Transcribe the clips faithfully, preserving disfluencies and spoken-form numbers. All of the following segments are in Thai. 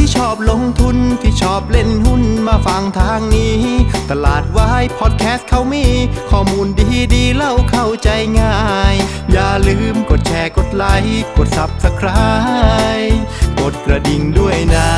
ที่ชอบลงทุนที่ชอบเล่นหุ้นมาฟังทางนี้ตลาดวายพอดแคสต์เขามีข้อมูลดีๆเล่าเข้าใจง่ายอย่าลืมกดแชร์กดไลค์กด ซับสไครบ์ กดกระดิ่งด้วยนะ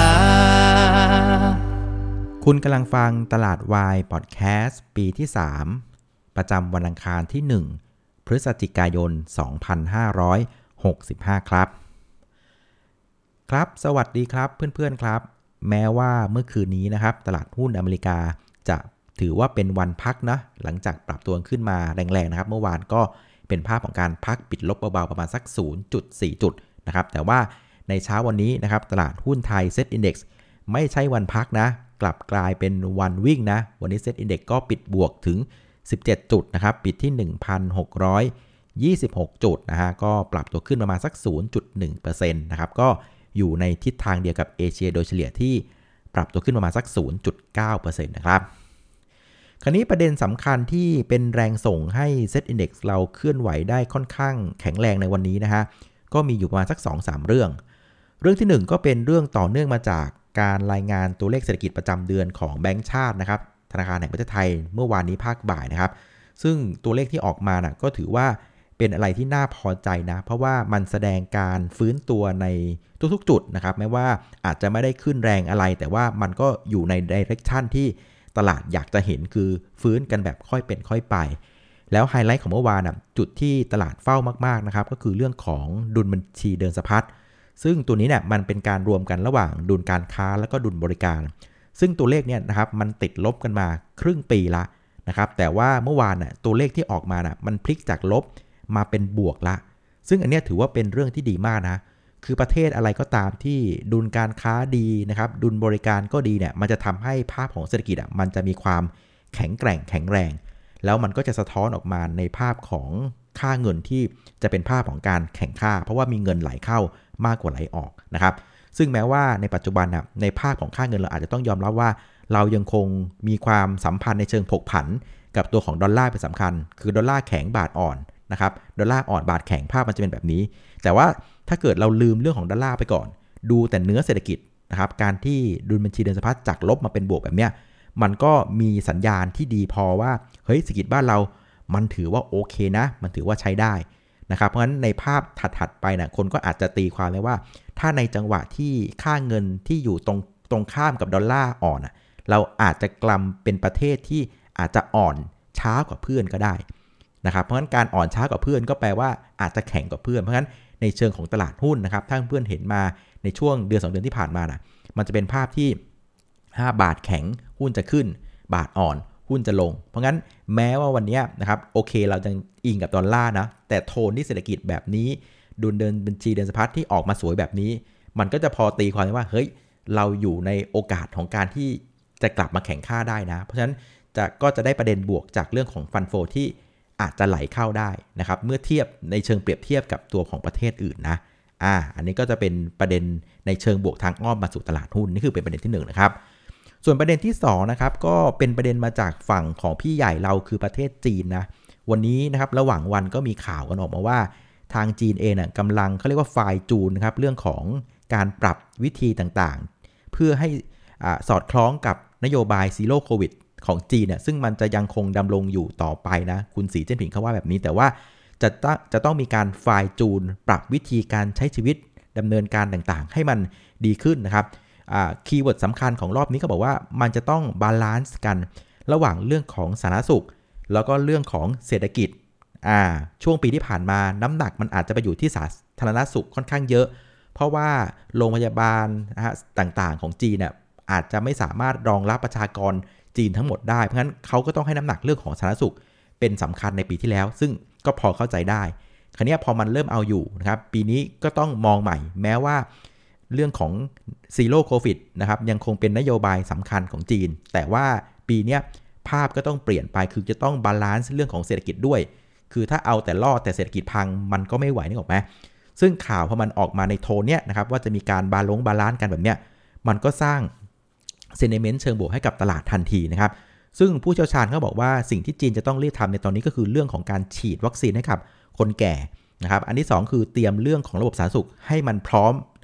คุณกำลังฟังตลาดวายพอดแคสต์ปีที่สามประจำวันอังคารที่หนึ่งพฤศจิกายนสองพันห้าร้อยหกสิบห้าครับครับสวัสดีครับเพื่อนๆครับแม้ว่าเมื่อคืนนี้นะครับตลาดหุ้นอเมริกาจะถือว่าเป็นวันพักนะหลังจากปรับตัวขึ้นมาแรงๆนะครับเมื่อวานก็เป็นภาพของการพักปิดลบเบาๆประมาณสัก ศูนย์จุดสี่ จุดนะครับแต่ว่าในเช้าวันนี้นะครับตลาดหุ้นไทย เซ็ต Index ไม่ใช่วันพักนะกลับกลายเป็นวันวิ่งนะวันนี้ เซ็ต Index ก็ปิดบวกถึงสิบเจ็ดจุดนะครับปิดที่ หนึ่งพันหกร้อยยี่สิบหก จุดนะฮะก็ปรับตัวขึ้นประมาณสัก ศูนย์จุดหนึ่งเปอร์เซ็นต์ นะครับก็อยู่ในทิศทางเดียวกับเอเชียโดยเฉลี่ยที่ปรับตัวขึ้นประมาณสัก ศูนย์จุดเก้าเปอร์เซ็นต์ นะครับคราวนี้ประเด็นสำคัญที่เป็นแรงส่งให้ เซ็ต Index เราเคลื่อนไหวได้ค่อนข้างแข็งแรงในวันนี้นะฮะก็มีอยู่ประมาณสัก สองถึงสาม เรื่องเรื่องที่หนึ่งก็เป็นเรื่องต่อเนื่องมาจากการรายงานตัวเลขเศรษฐกิจประจำเดือนของแบงก์ชาตินะครับธนาคารแห่งประเทศไทยเมื่อวานนี้ภาคบ่ายนะครับซึ่งตัวเลขที่ออกมานะก็ถือว่าเป็นอะไรที่น่าพอใจนะเพราะว่ามันแสดงการฟื้นตัวในทุกๆจุดนะครับแม้ว่าอาจจะไม่ได้ขึ้นแรงอะไรแต่ว่ามันก็อยู่ในไดเรกชันที่ตลาดอยากจะเห็นคือฟื้นกันแบบค่อยเป็นค่อยไปแล้วไฮไลท์ของเมื่อวานนะจุดที่ตลาดเฝ้ามากๆนะครับก็คือเรื่องของดุลบัญชีเดินสะพัดซึ่งตัวนี้เนี่ยมันเป็นการรวมกันระหว่างดุลการค้าแล้วก็ดุลบริการซึ่งตัวเลขเนี่ยนะครับมันติดลบกันมาครึ่งปีละนะครับแต่ว่าเมื่อวานน่ะตัวเลขที่ออกมาน่ะมันพลิกจากลบมาเป็นบวกละซึ่งอันนี้ถือว่าเป็นเรื่องที่ดีมากนะคือประเทศอะไรก็ตามที่ดุลการค้าดีนะครับดุลบริการก็ดีเนี่ยมันจะทำให้ภาพของเศรษฐกิจอ่ะมันจะมีความแข็งแกร่งแข็งแรงแล้วมันก็จะสะท้อนออกมาในภาพของค่าเงินที่จะเป็นภาพของการแข่งค่าเพราะว่ามีเงินไหลเข้ามากกว่าไหลออกนะครับซึ่งแม้ว่าในปัจจุบันนะในภาพของค่าเงินเราอาจจะต้องยอมรับว่าเรายังคงมีความสัมพันธ์ในเชิงผกผันกับตัวของดอลลาร์เป็นสำคัญคือดอลลาร์แข็งบาทอ่อนนะครับดอลลาร์อ่อนบาทแข็งภาพมันจะเป็นแบบนี้แต่ว่าถ้าเกิดเราลืมเรื่องของดอลลาร์ไปก่อนดูแต่เนื้อเศรษฐกิจนะครับการที่ดุลบัญชีเดินสะพัดจากลบมาเป็นบวกแบบเนี้ยมันก็มีสัญญาณที่ดีพอว่าเฮ้ยเศรษฐกิจบ้านเรามันถือว่าโอเคนะมันถือว่าใช้ได้นะครับเพราะฉะนั้นในภาพถัดๆไปนะคนก็อาจจะตีความได้ว่าถ้าในจังหวะที่ค่าเงินที่อยู่ตรงตรงข้ามกับดอลลาร์อ่อนเราอาจจะกลำเป็นประเทศที่อาจจะอ่อนช้ากว่าเพื่อนก็ได้นะครับเพราะฉะนั้นการอ่อนช้ากว่าเพื่อนก็แปลว่าอาจจะแข็งกว่าเพื่อนเพราะฉะนั้นในเชิงของตลาดหุ้นนะครับถ้าเพื่อนเห็นมาในช่วงเดือนสองเดือนที่ผ่านมานะมันจะเป็นภาพที่ห้าบาทแข็งหุ้นจะขึ้นบาทอ่อนหุ้นจะลงเพราะงั้นแม้ว่าวันนี้นะครับโอเคเราจะอิงกับดอลลาร์นะแต่โทนที่เศรษฐกิจแบบนี้ดุลเดินบัญชีเดินสะพัดที่ออกมาสวยแบบนี้มันก็จะพอตีความได้ว่าเฮ้ยเราอยู่ในโอกาสของการที่จะกลับมาแข่งค่าได้นะเพราะฉะนั้นจะก็จะได้ประเด็นบวกจากเรื่องของฟันโฟที่อาจจะไหลเข้าได้นะครับเมื่อเทียบในเชิงเปรียบเทียบกับตัวของประเทศอื่นนะอ่าอันนี้ก็จะเป็นประเด็นในเชิงบวกทางอ้อมมาสู่ตลาดหุ้นนี่คือเป็นประเด็นที่หนึ่งนะครับส่วนประเด็นที่สองนะครับก็เป็นประเด็นมาจากฝั่งของพี่ใหญ่เราคือประเทศจีนนะวันนี้นะครับระหว่างวันก็มีข่าวกันออกมาว่าทางจีนเองน่ะกำลังเขาเรียกว่าไฟล์จูนนะครับเรื่องของการปรับวิธีต่างๆเพื่อให้อ่าสอดคล้องกับนโยบายซีโร่โควิดของจีนเนี่ยซึ่งมันจะยังคงดำรงอยู่ต่อไปนะคุณสีเจิ้นผิงเขาว่าแบบนี้แต่ว่าจะต้องจะต้องมีการไฟล์จูนปรับวิธีการใช้ชีวิตดำเนินการต่างๆให้มันดีขึ้นนะครับคีย์เวิร์ดสำคัญของรอบนี้เขาบอกว่ามันจะต้องบาลานซ์กันระหว่างเรื่องของสาธารณสุขแล้วก็เรื่องของเศรษฐกิจอ่าช่วงปีที่ผ่านมาน้ำหนักมันอาจจะไปอยู่ที่สาธารณสุขค่อนข้างเยอะเพราะว่าโรงพยาบาลนะฮะต่างๆของจีนเนี่ยอาจจะไม่สามารถรองรับประชากรจีนทั้งหมดได้เพราะฉะนั้นเขาก็ต้องให้น้ำหนักเรื่องของสาธารณสุขเป็นสำคัญในปีที่แล้วซึ่งก็พอเข้าใจได้คราวนี้พอมันเริ่มเอาอยู่นะครับปีนี้ก็ต้องมองใหม่แม้ว่าเรื่องของซีโร่โควิดนะครับยังคงเป็นนโยบายสำคัญของจีนแต่ว่าปีนี้ภาพก็ต้องเปลี่ยนไปคือจะต้องบาลานซ์เรื่องของเศรษฐกิจด้วยคือถ้าเอาแต่รอดแต่เศรษฐกิจพังมันก็ไม่ไหวนึกออกไหมซึ่งข่าวพอมันออกมาในโทนเนี้ยนะครับว่าจะมีการบาลงบาลานซ์กันแบบเนี้ยมันก็สร้างเซนิเมนต์เชิงบวกให้กับตลาดทันทีนะครับซึ่งผู้เชี่ยวชาญเขาบอกว่าสิ่งที่จีนจะต้องรีบทำในตอนนี้ก็คือเรื่องของการฉีดวัคซีนให้กับคนแก่นะครับอันที่สองคือเตรียมเรื่องของระบบสาธารณสุขให้มันพร้อมนะครับ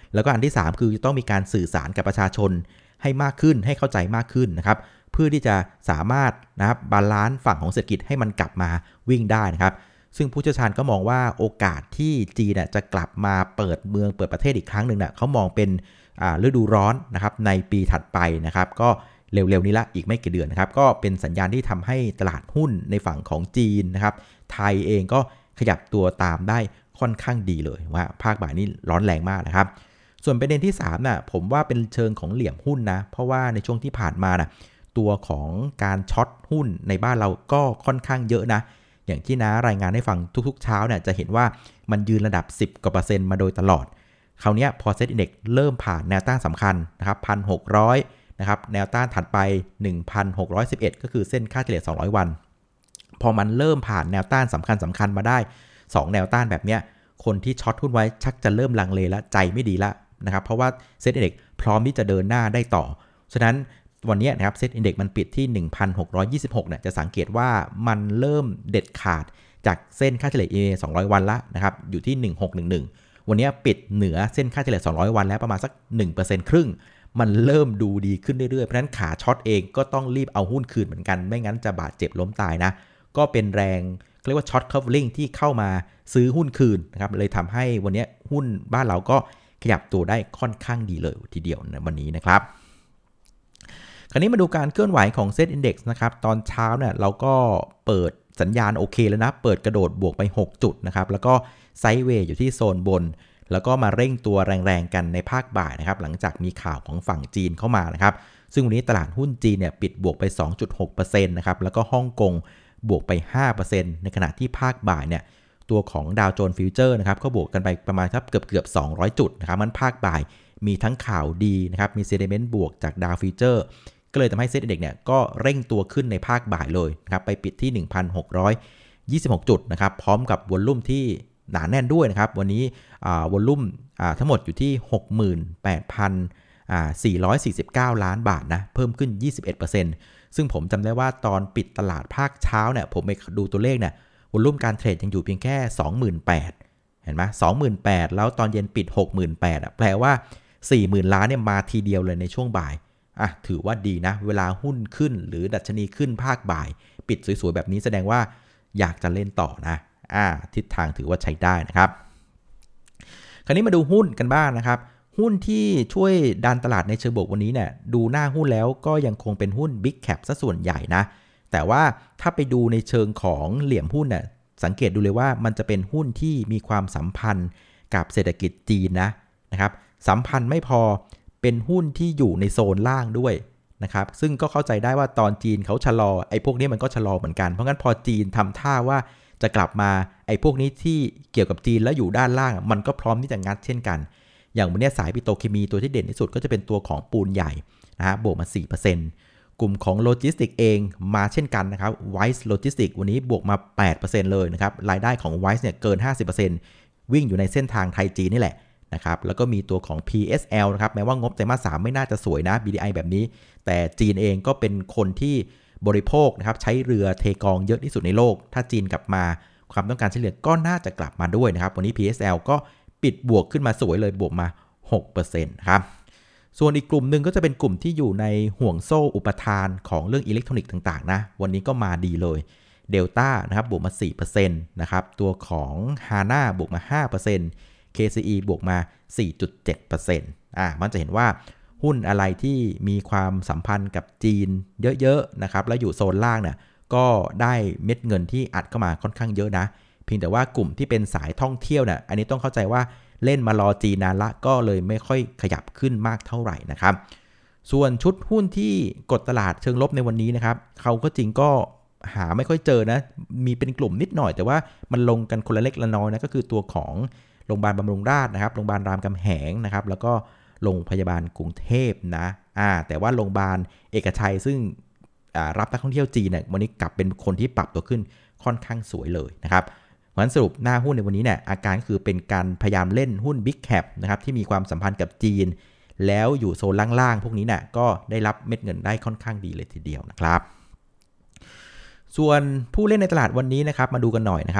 แล้วก็อันที่สามคือต้องมีการสื่อสารกับประชาชนให้มากขึ้นให้เข้าใจมากขึ้นนะครับเพื่อที่จะสามารถนะครับบาลานซ์ฝั่งของเศรษฐกิจให้มันกลับมาวิ่งได้นะครับซึ่งผู้เชี่ยวชาญก็มองว่าโอกาสที่จีนจะกลับมาเปิดเมืองเปิดประเทศอีกครั้งหนึ่งเนี่ยเขามองเป็นฤดูร้อนนะครับในปีถัดไปนะครับก็เร็วๆนี้ละอีกไม่กี่เดือนนะครับก็เป็นสัญญาณที่ทำให้ตลาดหุ้นในฝั่งของจีนนะครับไทยเองก็ขยับตัวตามได้ค่อนข้างดีเลยว่าภาคบ่ายนี้ร้อนแรงมากนะครับส่วนประเด็นที่สามน่ะผมว่าเป็นเชิงของเหลี่ยมหุ้นนะเพราะว่าในช่วงที่ผ่านมาน่ะตัวของการช็อตหุ้นในบ้านเราก็ค่อนข้างเยอะนะอย่างที่น้ารายงานให้ฟังทุกๆเช้าเนี่ยจะเห็นว่ามันยืนระดับสิบกว่าเปอร์เซ็นต์มาโดยตลอดคราวนี้พอเซ็ตอินเด็กซ์เริ่มผ่านแนวต้านสำคัญนะครับ หนึ่งพันหกร้อย นะครับแนวต้านถัดไป หนึ่งพันหกร้อยสิบเอ็ด ก็คือเส้นค่าเฉลี่ยสองร้อยวันพอมันเริ่มผ่านแนวต้านสำคัญสำคัญมาได้สองแนวต้านแบบเนี้ยคนที่ช็อตหุ้นไว้ชักจะเริ่มลังเลแล้วใจไม่ดีละนะครับเพราะว่าเซ็ตอินเด็กซ์พร้อมที่จะเดินหน้าได้ต่อฉะนั้นวันนี้นะครับเซ็ตอินเด็กซ์มันปิดที่ หนึ่งพันหกร้อยยี่สิบหกเนี่ยจะสังเกตว่ามันเริ่มเด็ดขาดจากเส้นค่าเฉลี่ย อี เอ็ม เอ สองร้อยวันละนะครับอยู่ที่หนึ่งพันหกร้อยสิบเอ็ดวันนี้ปิดเหนือเส้นค่าเฉลี่ยสองร้อยวันแล้วประมาณสัก หนึ่งเปอร์เซ็นต์ ครึ่งมันเริ่มดูดีขึ้นเรื่อยๆเพราะฉะนั้นขาช็อตเองก็ต้องรีบเอาหุ้นคืนเหมือนกันไม่งั้นจะบาดเจ็บล้มตายนะก็เป็นแรงเรียกว่าช็อตคัฟเวอริ่งที่เข้ามาซื้อหุ้นคืนนะครับเลยทำให้วันนี้หุ้นบ้านเราก็ขยับตัวได้ค่อนข้างดีเลยทีเดียวในวันนี้นะครับคราวนี้มาดูการเคลื่อนไหวของเซ็ตอินดี เอ็กซ์ นะครับตอนเช้าเนี่ยเราก็เปิดสัญญาณโอเคแล้วนะเปิดกระโดดบวกไปหกจุดนะครับแล้วก็ไซด์เวย์อยู่ที่โซนบนแล้วก็มาเร่งตัวแรงๆกันในภาคบ่ายนะครับหลังจากมีข่าวของฝั่งจีนเข้ามานะครับซึ่งวันนี้ตลาดหุ้นจีนเนี่ยปิดบวกไป สองจุดหกเปอร์เซ็นต์ นะครับแล้วก็ฮ่องกงบวกไป ห้าเปอร์เซ็นต์ ในขณะที่ภาคบ่ายเนี่ยตัวของดาวโจนส์ฟิวเจอร์นะครับก็บวกกันไปประมาณครับเกือบๆสองร้อยจุดนะครับมันภาคบ่ายมีทั้งข่าวดีนะครับมีเซนติเมนต์บวกจากดาวฟิวเจอร์ก็เลยทำให้เซ็ตอินเด็กซ์เนี่ยก็เร่งตัวขึ้นในภาคบ่ายเลยนะครับไปปิดที่ หนึ่งพันหกร้อยยี่สิบหก จุดนะครับพร้อมกับวอลลุ่มที่หนาแน่นด้วยนะครับวันนี้วอลลุ่มทั้งหมดอยู่ที่ หกหมื่นแปดพันสี่ร้อยสี่สิบเก้า ล้านบาทนะเพิ่มขึ้น ยี่สิบเอ็ดเปอร์เซ็นต์ ซึ่งผมจำได้ว่าตอนปิดตลาดภาคเช้าเนี่ยผมไปดูตัวเลขเนี่ยวอลลุ่มการเทรดยังอยู่เพียงแค่ สองหมื่นแปดพัน เห็นไหม สองหมื่นแปดพัน แล้วตอนเย็นปิด หกหมื่นแปดพัน อ่ะแปลว่า สี่หมื่น ล้านเนี่ยมาทีเดียวเลยในช่วงบ่ายอ่ะถือว่าดีนะเวลาหุ้นขึ้นหรือดัชนีขึ้นภาคบ่ายปิดสวยๆแบบนี้แสดงว่าอยากจะเล่นต่อนะอ่าทิศทางถือว่าใช้ได้นะครับคราวนี้มาดูหุ้นกันบ้าง นะครับหุ้นที่ช่วยดันตลาดในเชิงบวกวันนี้เนี่ยดูหน้าหุ้นแล้วก็ยังคงเป็นหุ้น Big Cap ซะส่วนใหญ่นะแต่ว่าถ้าไปดูในเชิงของเหลี่ยมหุ้นน่ะสังเกตดูเลยว่ามันจะเป็นหุ้นที่มีความสัมพันธ์กับเศรษฐกิจจีนนะนะครับสัมพันธ์ไม่พอเป็นหุ้นที่อยู่ในโซนล่างด้วยนะครับซึ่งก็เข้าใจได้ว่าตอนจีนเขาชะลอไอ้พวกนี้มันก็ชะลอเหมือนกันเพราะงั้นพอจีนทำท่าว่าจะกลับมาไอ้พวกนี้ที่เกี่ยวกับจีนแล้วอยู่ด้านล่างมันก็พร้อมที่จะงัดเช่นกันอย่างวันนี้สายปิโตรเคมีตัวที่เด่นที่สุดก็จะเป็นตัวของปูนใหญ่นะฮะบวกมา สี่เปอร์เซ็นต์ กลุ่มของโลจิสติกเองมาเช่นกันนะครับ Wise Logistics วันนี้บวกมา แปดเปอร์เซ็นต์ เลยนะครับรายได้ของ Wise เนี่ยเกิน ห้าสิบเปอร์เซ็นต์ วิ่งอยู่ในเส้นทางไทยจีนนี่แหละนะครับแล้วก็มีตัวของ พี เอส แอล นะครับแม้ว่างบไตรมาสสามไม่น่าจะสวยนะ บี ดี ไอ แบบนี้แต่จีนเองก็เป็นคนที่บริโภคนะครับใช้เรือเทกองเยอะที่สุดในโลกถ้าจีนกลับมาความต้องการเฉลี่ยก็น่าจะกลับมาด้วยนะครับวันนี้ พี เอส แอล ก็ปิดบวกขึ้นมาสวยเลยบวกมา หกเปอร์เซ็นต์ ครับส่วนอีกกลุ่มหนึ่งก็จะเป็นกลุ่มที่อยู่ในห่วงโซ่อุปทานของเรื่องอิเล็กทรอนิกส์ต่างๆนะวันนี้ก็มาดีเลย Delta นะครับบวกมา สี่เปอร์เซ็นต์ นะครับตัวของ Hana บวกมา ห้าเปอร์เซ็นต์ เค ซี อี บวกมา สี่จุดเจ็ดเปอร์เซ็นต์ อ่ะมันจะเห็นว่าหุ้นอะไรที่มีความสัมพันธ์กับจีนเยอะๆนะครับแล้วอยู่โซนล่างเนี่ยก็ได้เม็ดเงินที่อัดเข้ามาค่อนข้างเยอะนะเพียงแต่ว่ากลุ่มที่เป็นสายท่องเที่ยวเนี่ยอันนี้ต้องเข้าใจว่าเล่นมารอจีนนานละก็เลยไม่ค่อยขยับขึ้นมากเท่าไหร่นะครับส่วนชุดหุ้นที่กดตลาดเชิงลบในวันนี้นะครับเขาก็จริงก็หาไม่ค่อยเจอนะมีเป็นกลุ่มนิดหน่อยแต่ว่ามันลงกันคนละเล็กละน้อยนะก็คือตัวของโรงพยาบาลบำรุงราษฎร์นะครับโรงพยาบาลรามคำแหงนะครับแล้วก็โรงพยาบาลกรุงเทพนะอ่าแต่ว่าโรงพยาบาลเอกชัยซึ่งรับนักท่องเที่ยวจีนเนี่ยวันนี้กลับเป็นคนที่ปรับตัวขึ้นค่อนข้างสวยเลยนะครับเพราะฉะนั้นสรุปหน้าหุ้นในวันนี้เนี่ยอาการคือเป็นการพยายามเล่นหุ้น Big Cap นะครับที่มีความสัมพันธ์กับจีนแล้วอยู่โซนล่างๆพวกนี้เนี่ยก็ได้รับเม็ดเงินได้ค่อนข้างดีเลยทีเดียวนะครับส่วนผู้เล่นในตลาดวันนี้นะครับมาดูกันหน่อยนะครับ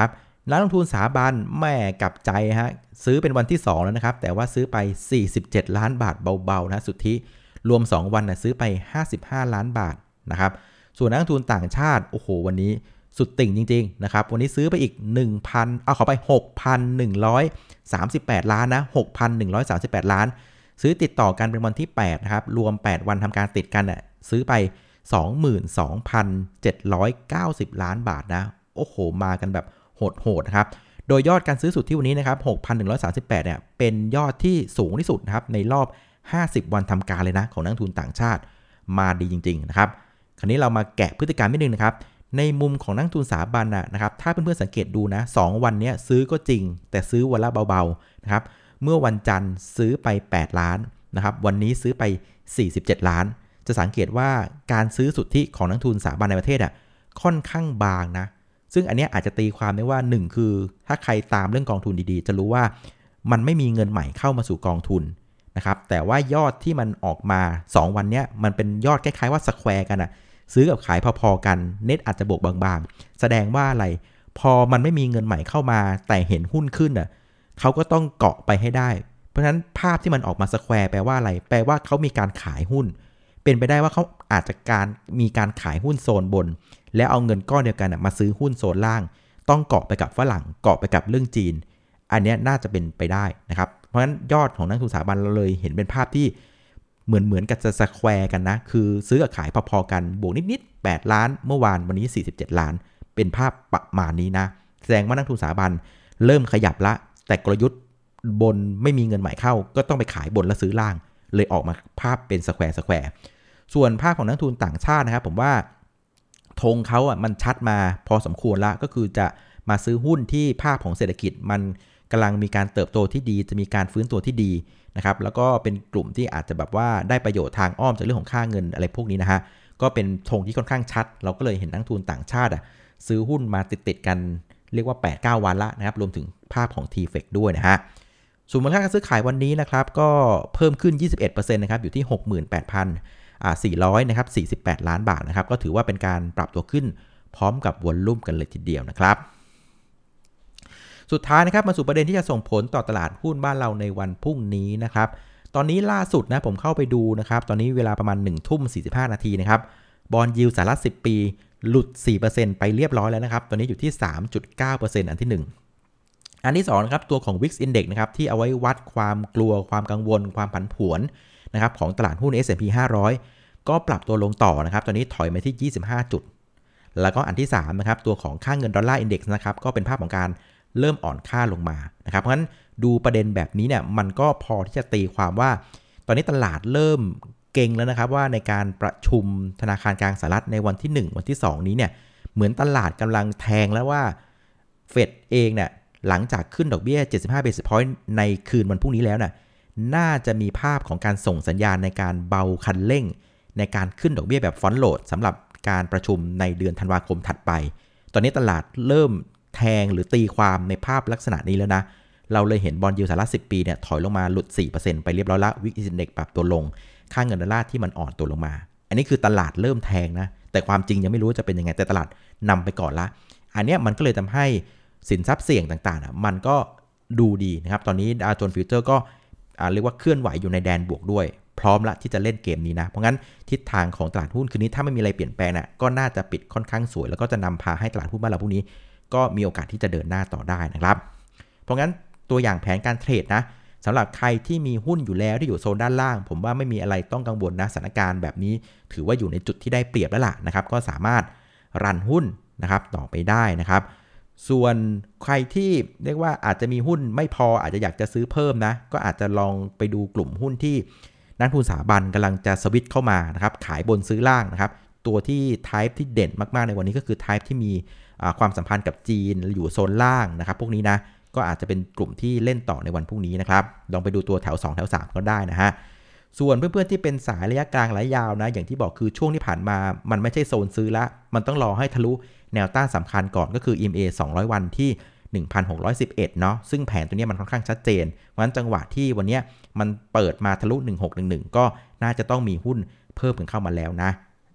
นักลงทุนสถาบันแม่กลับใจฮะซื้อเป็นวันที่สองแล้วนะครับแต่ว่าซื้อไปสี่สิบเจ็ดล้านบาทเบาๆนะสุทธิรวมสองวันนะซื้อไปห้าสิบห้าล้านบาทนะครับส่วนนักลงทุนต่างชาติโอ้โหวันนี้สุดติ่งจริงๆนะครับวันนี้ซื้อไปอีก หนึ่งพัน เอาขอไป หกพันหนึ่งร้อยสามสิบแปด ล้านนะ หกพันหนึ่งร้อยสามสิบแปด ล้านซื้อติดต่อกันเป็นวันที่แปดนะครับรวมแปดวันทำการติดกันน่ะซื้อไป สองหมื่นสองพันเจ็ดร้อยเก้าสิบ ล้านบาทนะโอ้โหมากันแบบโหดๆนะครับโดยยอดการซื้อสุดที่วันนี้นะครับ หกพันหนึ่งร้อยสามสิบแปด เนี่ยเป็นยอดที่สูงที่สุดนะครับในรอบห้าสิบวันทำการเลยนะของนักลงทุนต่างชาติมาดีจริงๆนะครับคราวนี้เรามาแกะพฤติกรรมนิดนึงนะครับในมุมของนักลงทุนสถาบันนะครับถ้าเพื่อนๆสังเกตดูนะสองวันนี้ซื้อก็จริงแต่ซื้อวันละเบาๆนะครับเมื่อวันจันทร์ซื้อไปแปดล้านนะครับวันนี้ซื้อไปสี่สิบเจ็ดล้านจะสังเกตว่าการซื้อสุทธิของนักลงทุนสถาบันในประเทศอ่ะค่อนข้างบางนะซึ่งอันนี้อาจจะตีความได้ว่าหนึ่งคือถ้าใครตามเรื่องกองทุนดีๆจะรู้ว่ามันไม่มีเงินใหม่เข้ามาสู่กองทุนนะครับแต่ว่ายอดที่มันออกมาสองวันนี้มันเป็นยอดคล้ายๆว่าสแควร์กันอ่ะซื้อกับขายพอๆกันเน็ตอาจจะบวกบางๆแสดงว่าอะไรพอมันไม่มีเงินใหม่เข้ามาแต่เห็นหุ้นขึ้นอ่ะเขาก็ต้องเกาะไปให้ได้เพราะฉะนั้นภาพที่มันออกมาสแควร์แปลว่าอะไรแปลว่าเขามีการขายหุ้นเป็นไปได้ว่าเขาอาจจะการมีการขายหุ้นโซนบนแล้วเอาเงินก้อนเดียวกันมาซื้อหุ้นโซนล่างต้องเกาะไปกับฝรั่งเกาะไปกับเรื่องจีนอันนี้น่าจะเป็นไปได้นะครับเพราะฉะนั้นยอดของนักลงทุนสถาบันเราเลยเห็นเป็นภาพที่เหมือนเหมือนกับจะสแควร์กันนะคือซื้อกับขายพอๆกันบวกนิดๆแปดล้านเมื่อวานวันนี้สี่สิบเจ็ดล้านเป็นภาพประมาณนี้นะแสดงว่านักลงทุนสถาบันเริ่มขยับละแต่กลยุทธ์บนไม่มีเงินใหม่เข้าก็ต้องไปขายบนแล้วซื้อล่างเลยออกมาภาพเป็นสแควร์สแควร์ส่วนภาพของนักลงทุนต่างชาตินะครับผมว่าธงเขาอ่ะมันชัดมาพอสมควรละก็คือจะมาซื้อหุ้นที่ภาพของเศรษฐกิจมันกำลังมีการเติบโตที่ดีจะมีการฟื้นตัวที่ดีนะครับแล้วก็เป็นกลุ่มที่อาจจะแบบว่าได้ประโยชน์ทางอ้อมจากเรื่องของค่าเงินอะไรพวกนี้นะฮะก็เป็นธงที่ค่อนข้างชัดเราก็เลยเห็นนักลงทุนต่างชาติอ่ะซื้อหุ้นมาติดๆกันเรียกว่า แปดเก้า วันละนะครับรวมถึงภาพของ ที เฟ อี ซี ด้วยนะฮะส่วนมูลค่าการซื้อขายวันนี้นะครับก็เพิ่มขึ้น ยี่สิบเอ็ดเปอร์เซ็นต์ นะครับอยู่ที่ หกหมื่นแปดพันสี่ร้อยนะครับสี่สิบแปดล้านบาทนะครับก็ถือว่าเป็นการปรับตัวขึ้นพร้อมกับวอลลุ่มกันเลยทีเดียวนะครับสุดท้ายนะครับมาสู่ประเด็นที่จะส่งผลต่อตลาดหุ้นบ้านเราในวันพรุ่งนี้นะครับตอนนี้ล่าสุดนะผมเข้าไปดูนะครับตอนนี้เวลาประมาณหนึ่งทุ่มสี่สิบห้านาทีนะครับบอนด์ยิลด์สหรัฐสิบปีหลุด สี่เปอร์เซ็นต์ ไปเรียบร้อยแล้วนะครับตอนนี้อยู่ที่ สามจุดเก้าเปอร์เซ็นต์ อันที่หนึ่งอันที่สองนะครับตัวของ วี ไอ เอ็กซ์ Index นะครับที่เอาไว้วัดความกลัวความกังวลความผันผวนนะครับของตลาดหุ้น เอส แอนด์ พี ห้าร้อยก็ปรับตัวลงต่อนะครับตอนนี้ถอยมาที่ยี่สิบห้าจุดแล้วก็อันที่สามนะครับตัวของค่าเงินดอลลาร์อินเด็กซ์นะครับก็เป็นภาพของการเริ่มอ่อนค่าลงมานะครับเพราะฉะนั้นดูประเด็นแบบนี้เนี่ยมันก็พอที่จะตีความว่าตอนนี้ตลาดเริ่มเก่งแล้วนะครับว่าในการประชุมธนาคารกลางสหรัฐในวันที่หนึ่งวันที่สองนี้เนี่ยเหมือนตลาดกำลังแทงแล้วว่าเฟดเองเนี่ยหลังจากขึ้นดอกเบี้ยเจ็ดสิบห้า basis point ในคืนวันพรุ่งนี้แล้วน่ะน่าจะมีภาพของการส่งสัญญาณในการเบาคันเร่งในการขึ้นดอกเบี้ยแบบฟรอนต์โหลดสำหรับการประชุมในเดือนธันวาคมถัดไปตอนนี้ตลาดเริ่มแทงหรือตีความในภาพลักษณะนี้แล้วนะเราเลยเห็นบอนด์ยิลด์สหรัฐสิบปีเนี่ยถอยลงมาหลุด สี่เปอร์เซ็นต์ ไปเรียบร้อยละ วี ไอ เอ็กซ์ Index ปรับตัวลงค่าเงินดอลลาร์ที่มันอ่อนตัวลงมาอันนี้คือตลาดเริ่มแทงนะแต่ความจริงยังไม่รู้จะเป็นยังไงแต่ตลาดนำไปก่อนละอันนี้มันก็เลยทำให้สินทรัพย์เสี่ยงต่างๆมันก็ดูดีนะครับตอนนี้ดาวโจนส์ฟิวเจอร์ก็เรียกว่าเคลื่อนไหวอยู่ในแดนบวกด้วยพร้อมละที่จะเล่นเกมนี้นะเพราะงั้นทิศทางของตลาดหุ้นคืนนี้ถ้าไม่มีอะไรเปลี่ยนแปลงนะก็น่าจะปิดค่อนข้างสวยแล้วก็จะนำพาให้ตลาดหุ้นบ้านเราพรุ่งนี้ก็มีโอกาสที่จะเดินหน้าต่อได้นะครับเพราะงั้นตัวอย่างแผนการเทรดนะสำหรับใครที่มีหุ้นอยู่แล้วที่อยู่โซนด้านล่างผมว่าไม่มีอะไรต้องกังวลนะสถานการณ์แบบนี้ถือว่าอยู่ในจุดที่ได้เปรียบแล้วล่ะนะครับก็สามารถรันหุ้นนะครับต่อไปได้นะครับส่วนใครที่เรียกว่าอาจจะมีหุ้นไม่พออาจจะอยากจะซื้อเพิ่มนะก็อาจจะลองไปดูกลุ่มหุ้นที่นักทุนสถาบันกำลังจะสวิตช์เข้ามานะครับขายบนซื้อล่างนะครับตัวที่ type ที่เด่นมากๆในวันนี้ก็คือ type ที่มีความสัมพันธ์กับจีนอยู่โซนล่างนะครับพวกนี้นะก็อาจจะเป็นกลุ่มที่เล่นต่อในวันพรุ่งนี้นะครับลองไปดูตัวแถวสองแถวสามก็ได้นะฮะส่วนเพื่อนๆที่เป็นสายระยะกลางระยะยาวนะอย่างที่บอกคือช่วงที่ผ่านมามันไม่ใช่โซนซื้อละมันต้องรอให้ทะลุแนวต้านสำคัญก่อนก็คือ อี เอ็ม เอ สองร้อยวันที่ หนึ่งพันหกร้อยสิบเอ็ด เนาะซึ่งแผนตัวนี้มันค่อนข้างชัดเจนเพราะฉะนั้นจังหวะที่วันนี้มันเปิดมาทะลุหนึ่งพันหกร้อยสิบเอ็ดก็น่าจะต้องมีหุ้นเพิ่มกันเข้ามาแล้วนะ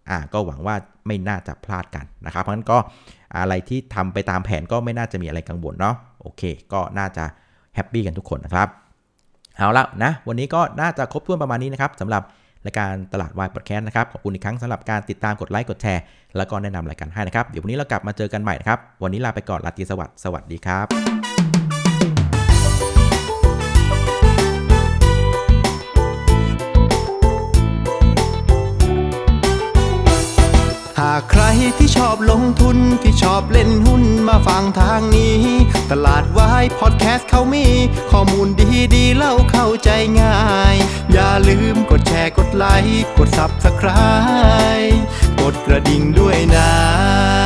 อ่าก็หวังว่าไม่น่าจะพลาดกันนะครับเพราะฉะนั้นก็อะไรที่ทำไปตามแผนก็ไม่น่าจะมีอะไรกังวลเนาะโอเคก็น่าจะแฮปปี้กันทุกคนนะครับเอาละนะวันนี้ก็น่าจะครบถ้วนประมาณนี้นะครับสำหรับรายการตลาดวายพอดแคสต์นะครับขอบคุณอีกครั้งสำหรับการติดตามกดไลค์กดแชร์แล้วก็แนะนำรายการให้นะครับเดี๋ยววันนี้เรากลับมาเจอกันใหม่นะครับวันนี้ลาไปก่อนราตรีสวัสดิ์สวัสดีครับหากใครที่ชอบลงทุนที่ชอบเล่นหุ้นมาฟังทางนี้ตลาดวายพอดแคสต์เขามีข้อมูลดีๆเล่าเข้าใจง่ายอย่าลืมกดแชร์กดไลค์กด ซับสไครบ์ กดกระดิ่งด้วยนะ